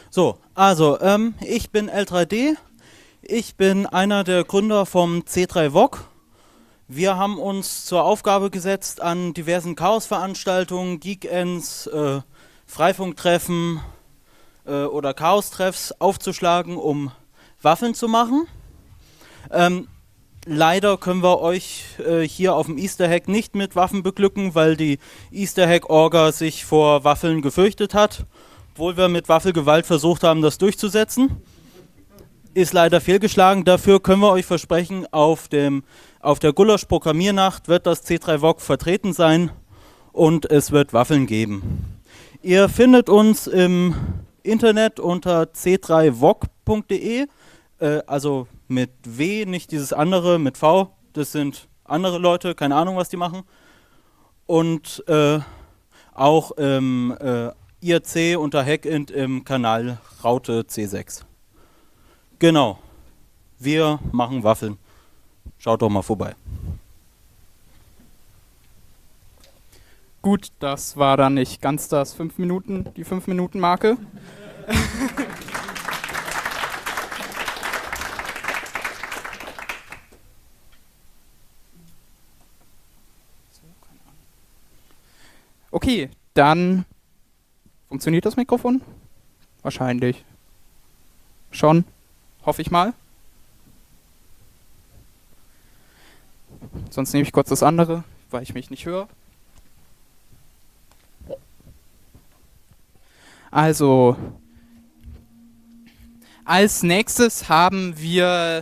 So, also, ich bin L3D. Ich bin einer der Gründer vom C3 VOG. Wir haben uns zur Aufgabe gesetzt, an diversen Chaos-Veranstaltungen, Geek-Ends, Freifunktreffen oder Chaos-Treffs aufzuschlagen, um Waffeln zu machen. Leider können wir euch hier auf dem Easter Hack nicht mit Waffen beglücken, weil die Easter Hack-Orga sich vor Waffeln gefürchtet hat, obwohl wir mit Waffelgewalt versucht haben, das durchzusetzen. Ist leider fehlgeschlagen. Dafür können wir euch versprechen, auf der Gulasch-Programmiernacht wird das C3 VOG vertreten sein und es wird Waffeln geben. Ihr findet uns im Internet unter c3vog.de, also mit W, nicht dieses andere, mit V. Das sind andere Leute, keine Ahnung, was die machen. Und auch im IRC unter Hackint im Kanal Raute C6. Genau, wir machen Waffeln. Schaut doch mal vorbei. Gut, das war dann nicht ganz die 5-Minuten-Marke. Okay, dann funktioniert das Mikrofon? Wahrscheinlich. Schon, hoffe ich mal. Sonst nehme ich kurz das andere, weil ich mich nicht höre. Also, als nächstes haben wir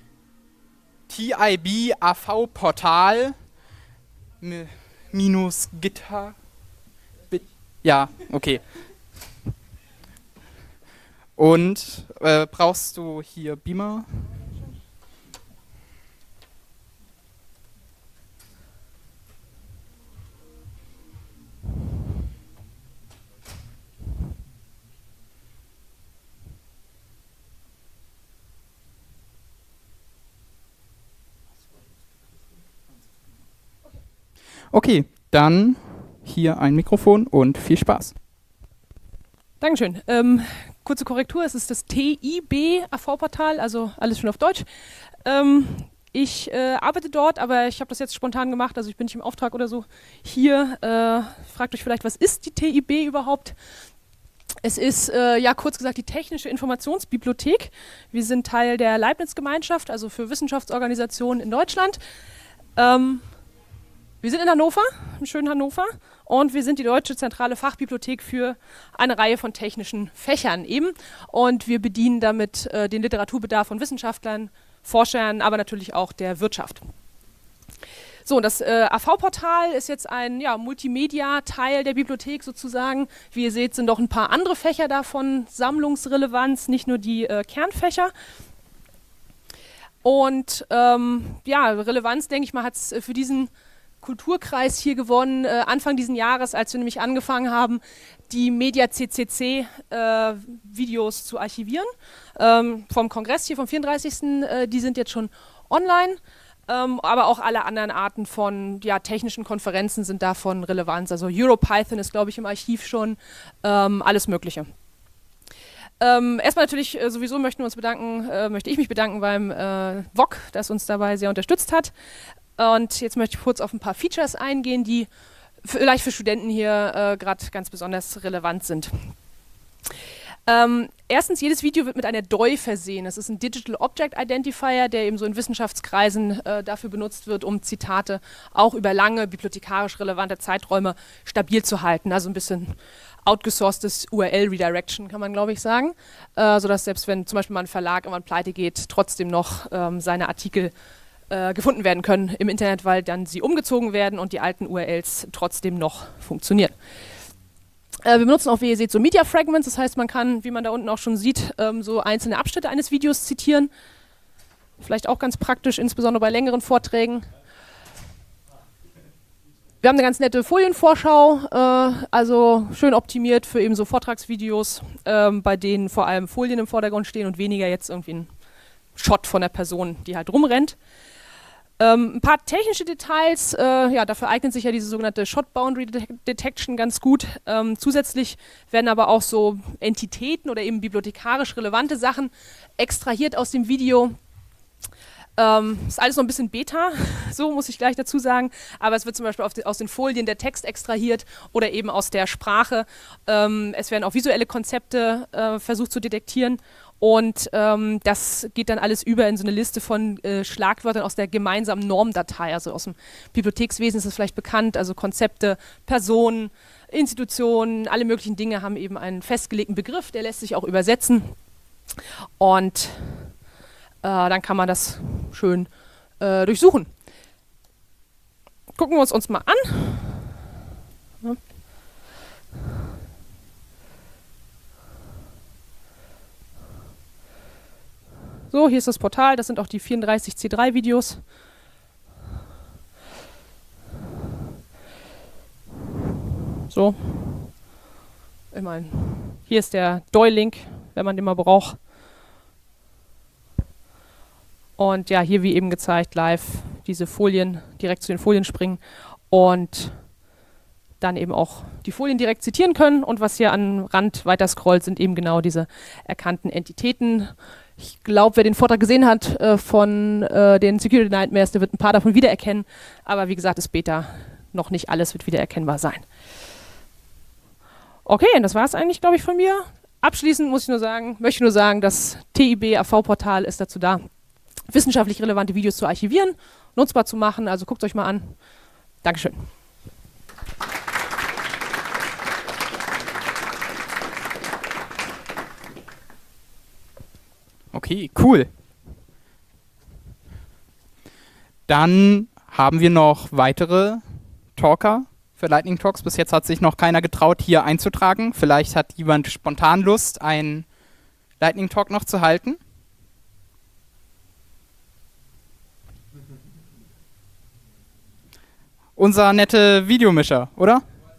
TIB AV Portal minus Gitter. Ja, okay. Und brauchst du hier Beamer? Okay, dann hier ein Mikrofon und viel Spaß. Dankeschön. Kurze Korrektur, es ist das TIB AV-Portal, also alles schon auf Deutsch. Ich arbeite dort, aber ich habe das jetzt spontan gemacht, also ich bin nicht im Auftrag oder so hier. Fragt euch vielleicht, was ist die TIB überhaupt? Es ist, ja kurz gesagt, die Technische Informationsbibliothek. Wir sind Teil der Leibniz-Gemeinschaft, also für Wissenschaftsorganisationen in Deutschland. Wir sind in Hannover, im schönen Hannover, und wir sind die deutsche zentrale Fachbibliothek für eine Reihe von technischen Fächern eben. Und wir bedienen damit den Literaturbedarf von Wissenschaftlern, Forschern, aber natürlich auch der Wirtschaft. So, das AV-Portal ist jetzt ein Multimedia-Teil der Bibliothek sozusagen. Wie ihr seht, sind auch ein paar andere Fächer davon Sammlungsrelevanz, nicht nur die Kernfächer. Und Relevanz, denke ich mal, hat es für diesen Kulturkreis hier gewonnen, Anfang diesen Jahres, als wir nämlich angefangen haben, die Media CCC Videos zu archivieren. Vom Kongress hier vom 34. Die sind jetzt schon online, aber auch alle anderen Arten von technischen Konferenzen sind da von Relevanz. Also EuroPython ist, glaube ich, im Archiv schon, alles Mögliche. Erstmal natürlich sowieso möchte ich mich bedanken beim VOG, das uns dabei sehr unterstützt hat. Und jetzt möchte ich kurz auf ein paar Features eingehen, die vielleicht für Studenten hier gerade ganz besonders relevant sind. Erstens, jedes Video wird mit einer DOI versehen. Das ist ein Digital Object Identifier, der eben so in Wissenschaftskreisen dafür benutzt wird, um Zitate auch über lange bibliothekarisch relevante Zeiträume stabil zu halten. Also ein bisschen outgesourcedes URL-Redirection, kann man glaube ich sagen. Sodass selbst wenn zum Beispiel mal ein Verlag irgendwann pleite geht, trotzdem noch seine Artikel gefunden werden können im Internet, weil dann sie umgezogen werden und die alten URLs trotzdem noch funktionieren. Wir benutzen auch, wie ihr seht, so Media Fragments, das heißt, man kann, wie man da unten auch schon sieht, so einzelne Abschnitte eines Videos zitieren. Vielleicht auch ganz praktisch, insbesondere bei längeren Vorträgen. Wir haben eine ganz nette Folienvorschau, also schön optimiert für eben so Vortragsvideos, bei denen vor allem Folien im Vordergrund stehen und weniger jetzt irgendwie ein Shot von der Person, die halt rumrennt. Ein paar technische Details, ja, dafür eignet sich ja diese sogenannte Shot Boundary Detection ganz gut. Zusätzlich werden aber auch so Entitäten oder eben bibliothekarisch relevante Sachen extrahiert aus dem Video. Ist alles noch ein bisschen Beta, so muss ich gleich dazu sagen, aber es wird zum Beispiel aus den Folien der Text extrahiert oder eben aus der Sprache. Es werden auch visuelle Konzepte versucht zu detektieren. Und das geht dann alles über in so eine Liste von Schlagwörtern aus der gemeinsamen Normdatei. Also aus dem Bibliothekswesen ist das vielleicht bekannt. Also Konzepte, Personen, Institutionen, alle möglichen Dinge haben eben einen festgelegten Begriff, der lässt sich auch übersetzen. Und dann kann man das schön durchsuchen. Gucken wir uns mal an. Ja. So, hier ist das Portal, das sind auch die 34 C3-Videos. So, ich meine, hier ist der DOI-Link, wenn man den mal braucht. Und ja, hier wie eben gezeigt, live diese Folien, direkt zu den Folien springen und dann eben auch die Folien direkt zitieren können. Und was hier am Rand weiter scrollt, sind eben genau diese erkannten Entitäten. Ich glaube, wer den Vortrag gesehen hat von den Security Nightmares, der wird ein paar davon wiedererkennen. Aber wie gesagt, ist Beta. Noch nicht alles wird wiedererkennbar sein. Okay, und das war es eigentlich, glaube ich, von mir. Abschließend möchte ich nur sagen, das TIB AV-Portal ist dazu da, wissenschaftlich relevante Videos zu archivieren, nutzbar zu machen. Also guckt euch mal an. Dankeschön. Okay, cool. Dann haben wir noch weitere Talker für Lightning Talks. Bis jetzt hat sich noch keiner getraut, hier einzutragen. Vielleicht hat jemand spontan Lust, einen Lightning Talk noch zu halten. Unser nette Videomischer, oder?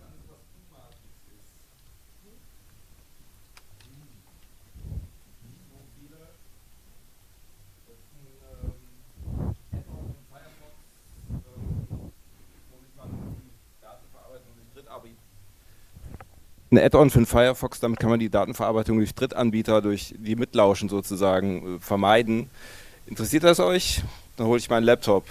Ein Add-on für den Firefox, damit kann man die Datenverarbeitung durch Drittanbieter, durch die Mitlauschen sozusagen vermeiden. Interessiert das euch? Dann hole ich meinen Laptop.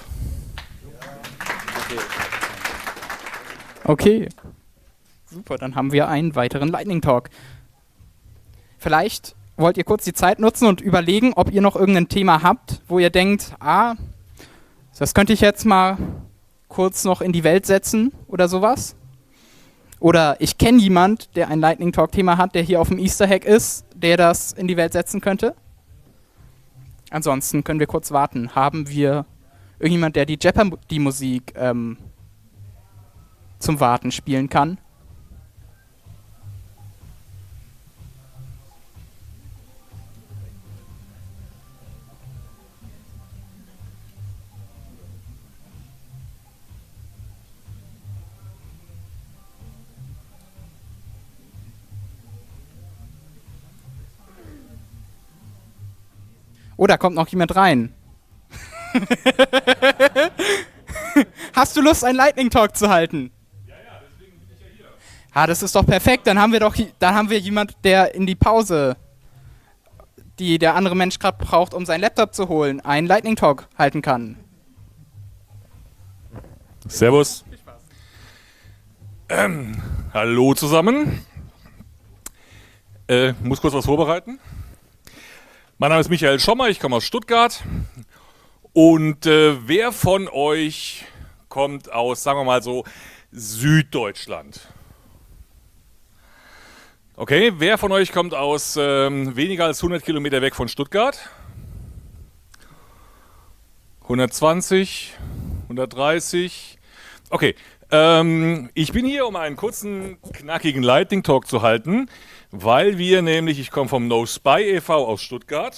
Okay. Super, dann haben wir einen weiteren Lightning Talk. Vielleicht wollt ihr kurz die Zeit nutzen und überlegen, ob ihr noch irgendein Thema habt, wo ihr denkt, das könnte ich jetzt mal kurz noch in die Welt setzen oder sowas. Oder ich kenne jemand, der ein Lightning Talk Thema hat, der hier auf dem Easter Hack ist, der das in die Welt setzen könnte. Ansonsten können wir kurz warten. Haben wir irgendjemand, der die Jeopardy-Musik zum Warten spielen kann? Oh, da kommt noch jemand rein. Hast du Lust, einen Lightning Talk zu halten? Ja, deswegen bin ich ja hier. Das ist doch perfekt. Dann haben wir jemand, der in die Pause, die der andere Mensch gerade braucht, um seinen Laptop zu holen, einen Lightning Talk halten kann. Servus. Viel Spaß. Hallo zusammen. Muss kurz was vorbereiten. Mein Name ist Michael Schommer, ich komme aus Stuttgart. Und wer von euch kommt aus, sagen wir mal so, Süddeutschland? Okay, wer von euch kommt aus weniger als 100 Kilometer weg von Stuttgart? 120, 130. Okay, ich bin hier, um einen kurzen, knackigen Lightning Talk zu halten, weil wir nämlich, ich komme vom No Spy e.V. aus Stuttgart.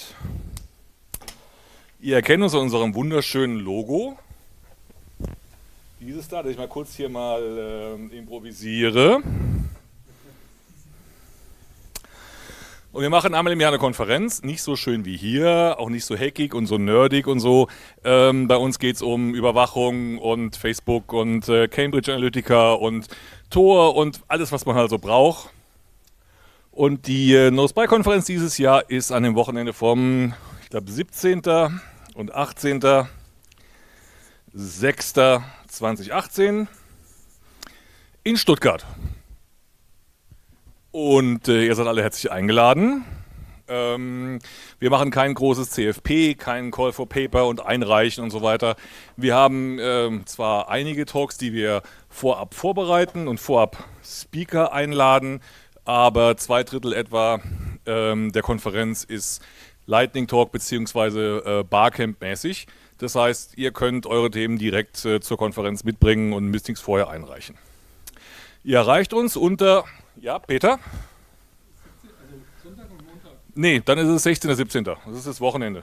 Ihr erkennt uns an unserem wunderschönen Logo. Dieses da, das ich mal kurz hier mal improvisiere. Und wir machen einmal im Jahr eine Konferenz, nicht so schön wie hier, auch nicht so hackig und so nerdig und so. Bei uns geht es um Überwachung und Facebook und Cambridge Analytica und Tor und alles, was man halt so braucht. Und die No-Spy-Konferenz dieses Jahr ist an dem Wochenende vom, ich glaube, 17. und 18.06.2018 in Stuttgart. Und ihr seid alle herzlich eingeladen. Wir machen kein großes CFP, keinen Call for Paper und Einreichen und so weiter. Wir haben zwar einige Talks, die wir vorab vorbereiten und vorab Speaker einladen, aber 2/3 etwa der Konferenz ist Lightning Talk bzw. Barcamp-mäßig. Das heißt, ihr könnt eure Themen direkt zur Konferenz mitbringen und müsst nichts vorher einreichen. Ihr erreicht uns unter, ja, Peter? Also Sonntag und Montag? Nee, dann ist es 16. 17. Das ist das Wochenende.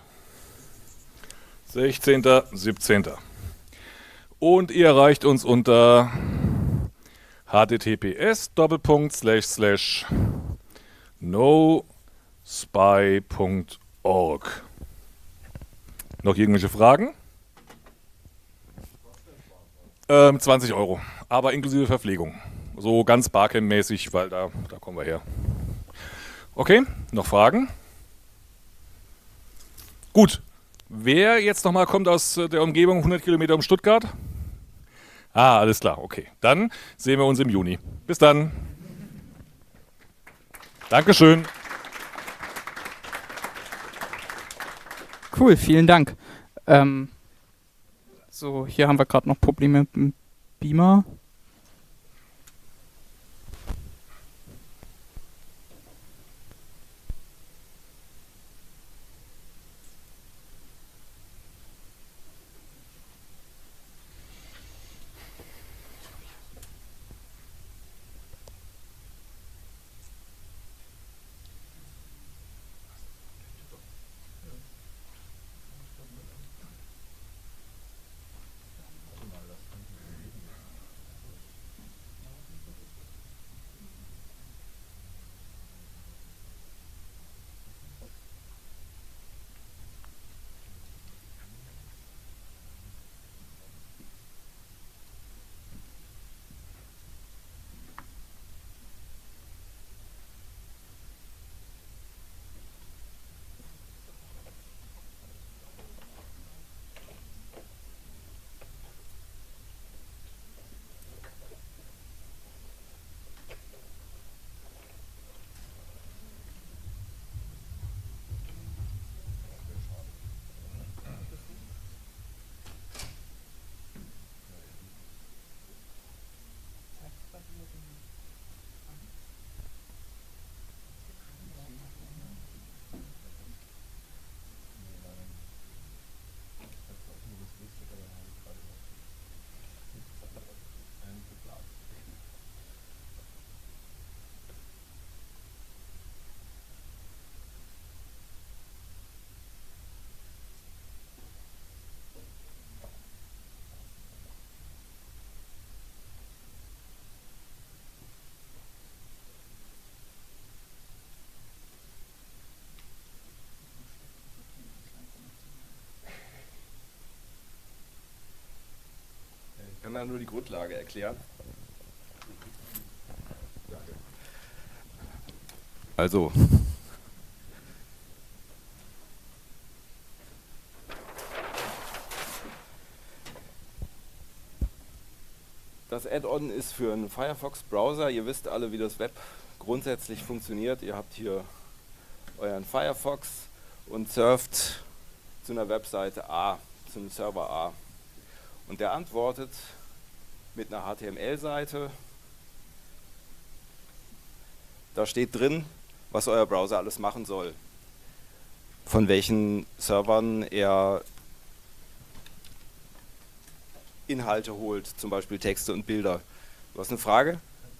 16. 17. Und ihr erreicht uns unter https://nospy.org. Noch irgendwelche Fragen? 20 €, aber inklusive Verpflegung. So ganz Barcamp-mäßig, weil da kommen wir her. Okay, noch Fragen? Gut. Wer jetzt nochmal kommt aus der Umgebung, 100 Kilometer um Stuttgart? Ah, alles klar, okay. Dann sehen wir uns im Juni. Bis dann. Dankeschön. Cool, vielen Dank. So, hier haben wir gerade noch Probleme mit dem Beamer. Ich kann da nur die Grundlage erklären. Also, das Add-on ist für einen Firefox-Browser. Ihr wisst alle, wie das Web grundsätzlich funktioniert. Ihr habt hier euren Firefox und surft zu einer Webseite A, zum Server A. Und der antwortet mit einer HTML-Seite. Da steht drin, was euer Browser alles machen soll. Von welchen Servern er Inhalte holt, zum Beispiel Texte und Bilder. Du hast eine Frage?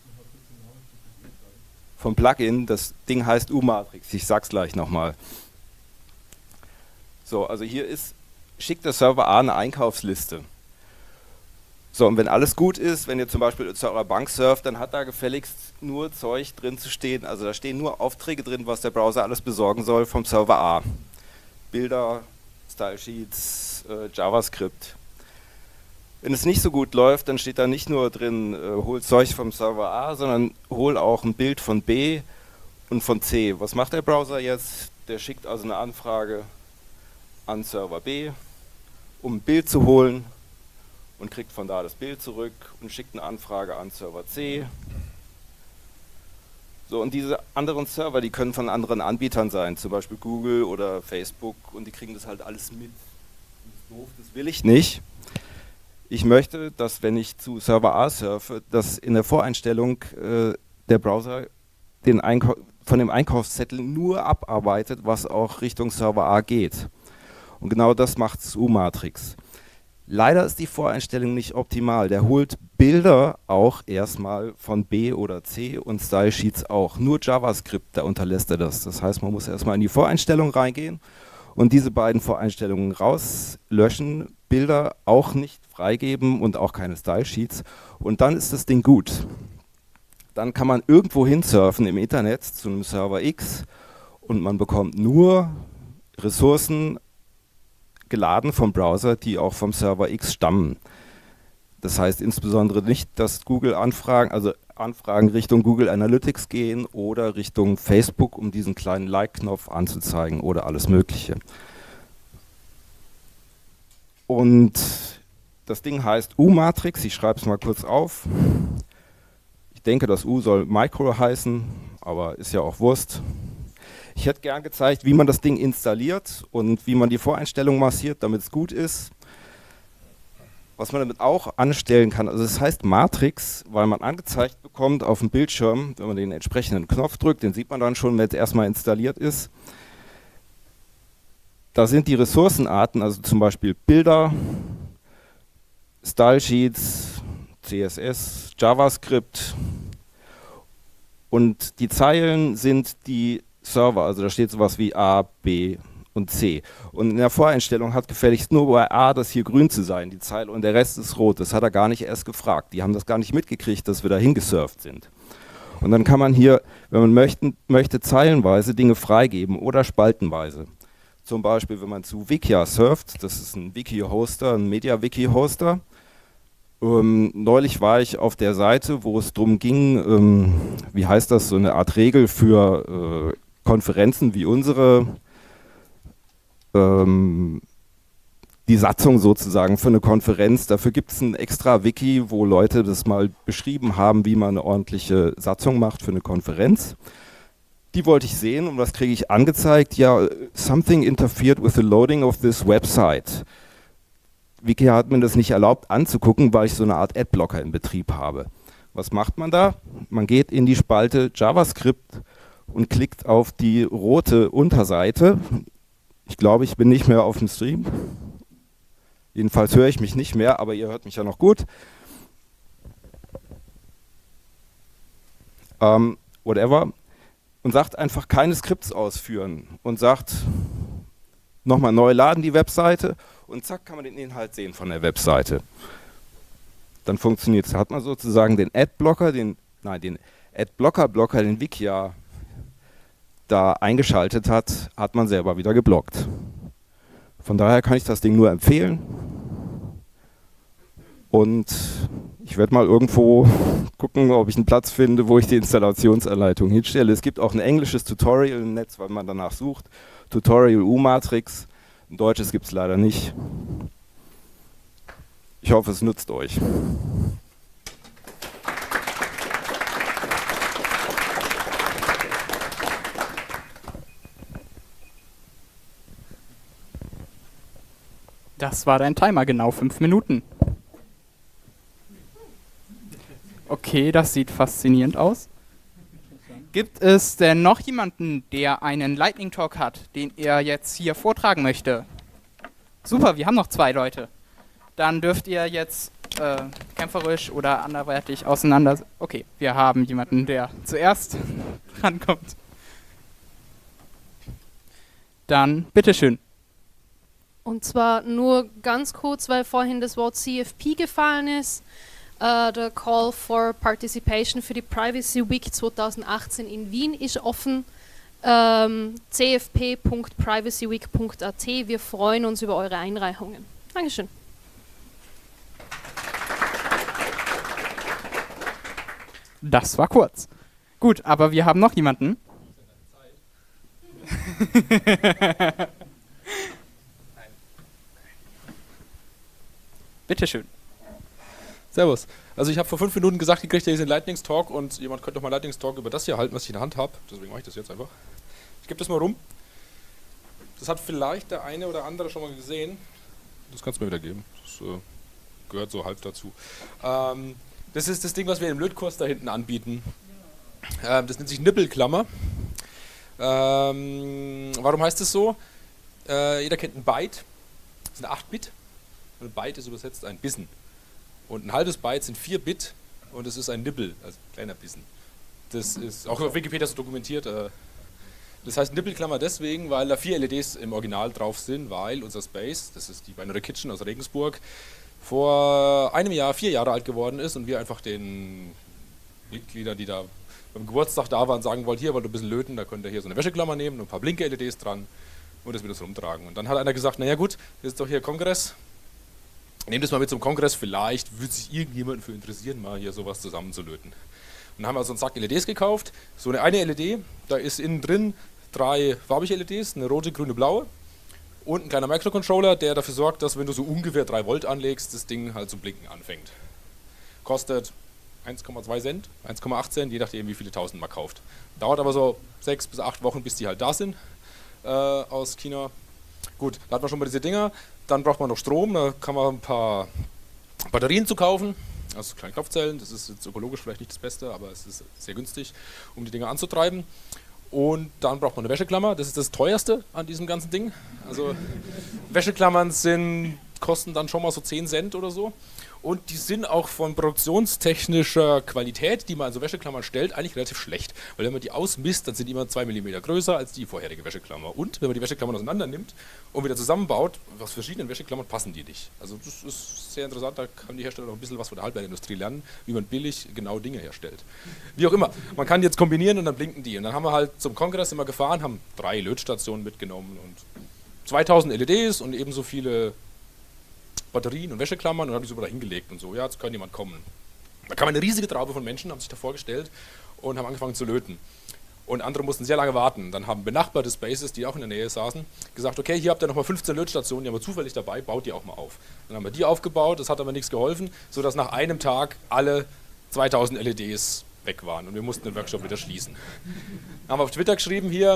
Vom Plugin, das Ding heißt U-Matrix, ich sag's gleich nochmal. So, also hier schickt der Server A eine Einkaufsliste. So, und wenn alles gut ist, wenn ihr zum Beispiel zu eurer Bank surft, dann hat da gefälligst nur Zeug drin zu stehen. Also da stehen nur Aufträge drin, was der Browser alles besorgen soll vom Server A. Bilder, Stylesheets, JavaScript. Wenn es nicht so gut läuft, dann steht da nicht nur drin, hol Zeug vom Server A, sondern hol auch ein Bild von B und von C. Was macht der Browser jetzt? Der schickt also eine Anfrage an Server B, um ein Bild zu holen, und kriegt von da das Bild zurück und schickt eine Anfrage an Server C. So, und diese anderen Server, die können von anderen Anbietern sein, zum Beispiel Google oder Facebook, und die kriegen das halt alles mit. Das ist doof, das will ich nicht. Ich möchte, dass, wenn ich zu Server A surfe, dass in der Voreinstellung der Browser von dem Einkaufszettel nur abarbeitet, was auch Richtung Server A geht. Und genau das macht U-Matrix. Leider ist die Voreinstellung nicht optimal. Der holt Bilder auch erstmal von B oder C und Stylesheets auch. Nur JavaScript, da unterlässt er das. Das heißt, man muss erstmal in die Voreinstellung reingehen und diese beiden Voreinstellungen rauslöschen, Bilder auch nicht freigeben und auch keine Stylesheets. Und dann ist das Ding gut. Dann kann man irgendwo hinsurfen im Internet zu einem Server X und man bekommt nur Ressourcen geladen vom Browser, die auch vom Server X stammen. Das heißt insbesondere nicht, dass Anfragen Richtung Google Analytics gehen oder Richtung Facebook, um diesen kleinen Like-Knopf anzuzeigen oder alles Mögliche. Und das Ding heißt U-Matrix, ich schreibe es mal kurz auf. Ich denke, das U soll Micro heißen, aber ist ja auch Wurst. Ich hätte gern gezeigt, wie man das Ding installiert und wie man die Voreinstellungen massiert, damit es gut ist. Was man damit auch anstellen kann, also es heißt Matrix, weil man angezeigt bekommt auf dem Bildschirm, wenn man den entsprechenden Knopf drückt, den sieht man dann schon, wenn es erstmal installiert ist. Da sind die Ressourcenarten, also zum Beispiel Bilder, Stylesheets, CSS, JavaScript, und die Zeilen sind die Server, also da steht sowas wie A, B und C. Und in der Voreinstellung hat gefälligst nur bei A das hier grün zu sein, die Zeile, und der Rest ist rot. Das hat er gar nicht erst gefragt. Die haben das gar nicht mitgekriegt, dass wir da hingesurft sind. Und dann kann man hier, wenn man möchte, zeilenweise Dinge freigeben oder spaltenweise. Zum Beispiel, wenn man zu Wikia surft, das ist ein Wiki-Hoster, ein Media-Wiki-Hoster. Neulich war ich auf der Seite, wo es darum ging, wie heißt das, so eine Art Regel für Konferenzen wie unsere, die Satzung sozusagen für eine Konferenz. Dafür gibt es ein extra Wiki, wo Leute das mal beschrieben haben, wie man eine ordentliche Satzung macht für eine Konferenz. Die wollte ich sehen und was kriege ich angezeigt? Ja, something interfered with the loading of this website. Wikia hat mir das nicht erlaubt anzugucken, weil ich so eine Art Adblocker in Betrieb habe. Was macht man da? Man geht in die Spalte JavaScript und klickt auf die rote Unterseite. Ich glaube, ich bin nicht mehr auf dem Stream. Jedenfalls höre ich mich nicht mehr, aber ihr hört mich ja noch gut. Whatever. Und sagt einfach keine Skripts ausführen und sagt nochmal neu laden die Webseite und zack, kann man den Inhalt sehen von der Webseite. Dann funktioniert es. Da hat man sozusagen den Adblocker, den Adblocker-Blocker, den Wikia da eingeschaltet hat man selber wieder geblockt. Von daher kann ich das Ding nur empfehlen. Und ich werde mal irgendwo gucken, ob ich einen Platz finde, wo ich die Installationsanleitung hinstelle. Es gibt auch ein englisches Tutorial im Netz, weil man danach sucht. Tutorial U-Matrix. Ein deutsches gibt es leider nicht. Ich hoffe, es nützt euch. Das war dein Timer, genau 5 Minuten. Okay, das sieht faszinierend aus. Gibt es denn noch jemanden, der einen Lightning Talk hat, den er jetzt hier vortragen möchte? Super, wir haben noch 2 Leute. Dann dürft ihr jetzt kämpferisch oder anderweitig auseinander... Okay, wir haben jemanden, der zuerst rankommt. Dann bitteschön. Und zwar nur ganz kurz, weil vorhin das Wort CFP gefallen ist. Der Call for Participation für die Privacy Week 2018 in Wien ist offen. cfp.privacyweek.at. Wir freuen uns über eure Einreichungen. Dankeschön. Das war kurz. Gut, aber wir haben noch jemanden. Bitteschön. Servus. Also ich habe vor 5 Minuten gesagt, ihr kriegt ja diesen Lightnings-Talk und jemand könnte doch mal Lightnings-Talk über das hier halten, was ich in der Hand habe. Deswegen mache ich das jetzt einfach. Ich gebe das mal rum. Das hat vielleicht der eine oder andere schon mal gesehen. Das kannst du mir wieder geben. Das gehört so halb dazu. Das ist das Ding, was wir im Lötkurs da hinten anbieten. Das nennt sich Nippelklammer. Warum heißt das so? Jeder kennt ein Byte. Das ist ein 8-Bit. Und ein Byte ist übersetzt ein Bissen. Und ein halbes Byte sind 4 Bit und es ist ein Nippel, also ein kleiner Bissen. Das ist auch auf Wikipedia so dokumentiert. Das heißt Nippelklammer deswegen, weil da 4 LEDs im Original drauf sind, weil unser Space, das ist die Binary Kitchen aus Regensburg, vor einem Jahr 4 Jahre alt geworden ist und wir einfach den Mitgliedern, die da beim Geburtstag da waren, sagen wollten, hier wollt ihr ein bisschen löten, da könnt ihr hier so eine Wäscheklammer nehmen und ein paar Blinke-LEDs dran und das wird uns rumtragen. Und dann hat einer gesagt, naja gut, das ist doch hier Kongress, nehmt das mal mit zum Kongress, vielleicht würde sich irgendjemand für interessieren, mal hier sowas zusammenzulöten. Und dann haben wir so einen Sack LEDs gekauft, so eine LED, da ist innen drin 3 farbige LEDs, eine rote, grüne, blaue und ein kleiner Microcontroller, der dafür sorgt, dass wenn du so ungefähr 3 Volt anlegst, das Ding halt zu blinken anfängt. Kostet 1,2 Cent, 1,8 Cent, je nachdem wie viele Tausend man kauft. Dauert aber so 6 bis 8 Wochen, bis die halt da sind aus China. Gut, da hat man schon mal diese Dinger. Dann braucht man noch Strom, da kann man ein paar Batterien zu kaufen, also kleine Knopfzellen, das ist jetzt ökologisch vielleicht nicht das Beste, aber es ist sehr günstig, um die Dinger anzutreiben. Und dann braucht man eine Wäscheklammer, das ist das teuerste an diesem ganzen Ding. Also Wäscheklammern kosten dann schon mal so 10 Cent oder so. Und die sind auch von produktionstechnischer Qualität, die man an so Wäscheklammern stellt, eigentlich relativ schlecht. Weil wenn man die ausmisst, dann sind die immer 2 mm größer als die vorherige Wäscheklammer. Und wenn man die Wäscheklammern auseinander nimmt und wieder zusammenbaut, aus verschiedenen Wäscheklammern passen die nicht. Also das ist sehr interessant, da kann die Hersteller noch ein bisschen was von der Halbleiterindustrie lernen, wie man billig genau Dinge herstellt. Wie auch immer, man kann die jetzt kombinieren und dann blinken die. Und dann haben wir halt zum Kongress immer gefahren, haben 3 Lötstationen mitgenommen und 2000 LEDs und ebenso viele Batterien und Wäscheklammern und haben die so da hingelegt und so, ja, jetzt kann jemand kommen. Da kam eine riesige Traube von Menschen, haben sich da vorgestellt und haben angefangen zu löten. Und andere mussten sehr lange warten. Dann haben benachbarte Spaces, die auch in der Nähe saßen, gesagt, okay, hier habt ihr nochmal 15 Lötstationen, die haben wir zufällig dabei, baut die auch mal auf. Dann haben wir die aufgebaut, das hat aber nichts geholfen, sodass nach einem Tag alle 2000 LEDs weg waren und wir mussten den Workshop wieder schließen. Dann haben wir auf Twitter geschrieben hier,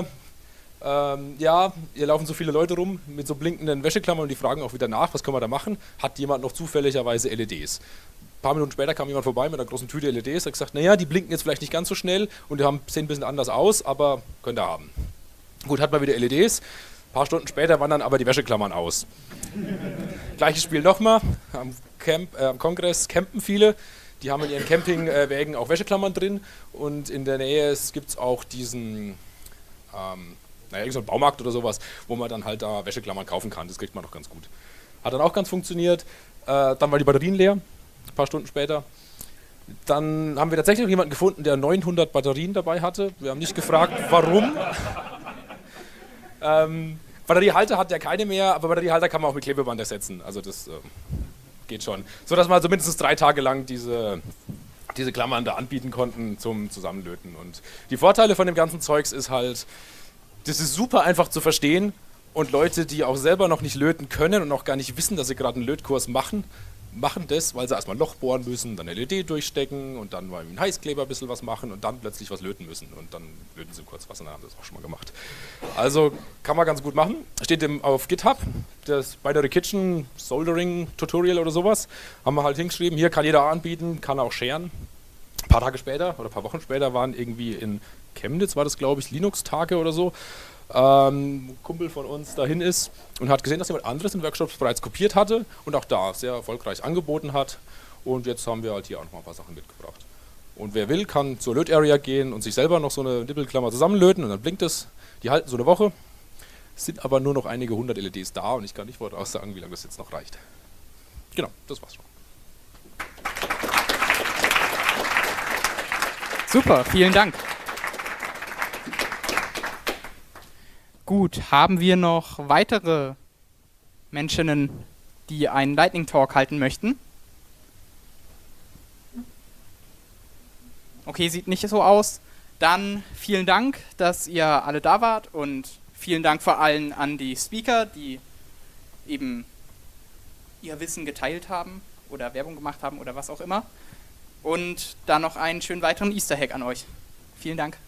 ja, hier laufen so viele Leute rum mit so blinkenden Wäscheklammern und die fragen auch wieder nach, was können wir da machen? Hat jemand noch zufälligerweise LEDs? Ein paar Minuten später kam jemand vorbei mit einer großen Tüte LEDs, hat gesagt, naja, die blinken jetzt vielleicht nicht ganz so schnell und die sehen ein bisschen anders aus, aber könnt ihr haben. Gut, hat man wieder LEDs, ein paar Stunden später waren dann aber die Wäscheklammern aus. Gleiches Spiel nochmal, am Kongress campen viele, die haben in ihren Campingwägen auch Wäscheklammern drin und in der Nähe gibt es auch diesen irgend so ein Baumarkt oder sowas, wo man dann halt da Wäscheklammern kaufen kann. Das kriegt man doch ganz gut. Hat dann auch ganz funktioniert. Dann waren die Batterien leer, ein paar Stunden später. Dann haben wir tatsächlich noch jemanden gefunden, der 900 Batterien dabei hatte. Wir haben nicht gefragt, warum. Batteriehalter hat ja keine mehr, aber Batteriehalter kann man auch mit Klebeband ersetzen. Also das geht schon. So dass man so mindestens 3 Tage lang diese Klammern da anbieten konnten zum Zusammenlöten. Und die Vorteile von dem ganzen Zeugs ist halt, das ist super einfach zu verstehen und Leute, die auch selber noch nicht löten können und auch gar nicht wissen, dass sie gerade einen Lötkurs machen das, weil sie erstmal ein Loch bohren müssen, dann LED durchstecken und dann mal mit einem Heißkleber ein bisschen was machen und dann plötzlich was löten müssen und dann löten sie kurz was und dann haben sie das auch schon mal gemacht. Also kann man ganz gut machen. Steht auf GitHub, das Binary Kitchen Soldering Tutorial oder sowas, haben wir halt hingeschrieben, hier kann jeder anbieten, kann auch scheren. Ein paar Tage später oder ein paar Wochen später waren irgendwie in Chemnitz, war das glaube ich, Linux-Tage oder so, ein Kumpel von uns dahin ist und hat gesehen, dass jemand anderes in Workshops bereits kopiert hatte und auch da sehr erfolgreich angeboten hat und jetzt haben wir halt hier auch noch mal ein paar Sachen mitgebracht. Und wer will, kann zur Lötarea gehen und sich selber noch so eine Nippelklammer zusammenlöten und dann blinkt es. Die halten so eine Woche, Es sind aber nur noch einige 100 LEDs da und ich kann nicht voraussagen, wie lange das jetzt noch reicht. Genau, das war's schon. Super, vielen Dank. Gut, haben wir noch weitere Menschen, die einen Lightning Talk halten möchten? Okay, sieht nicht so aus. Dann vielen Dank, dass ihr alle da wart und vielen Dank vor allem an die Speaker, die eben ihr Wissen geteilt haben oder Werbung gemacht haben oder was auch immer. Und dann noch einen schönen weiteren Easter Hack an euch. Vielen Dank.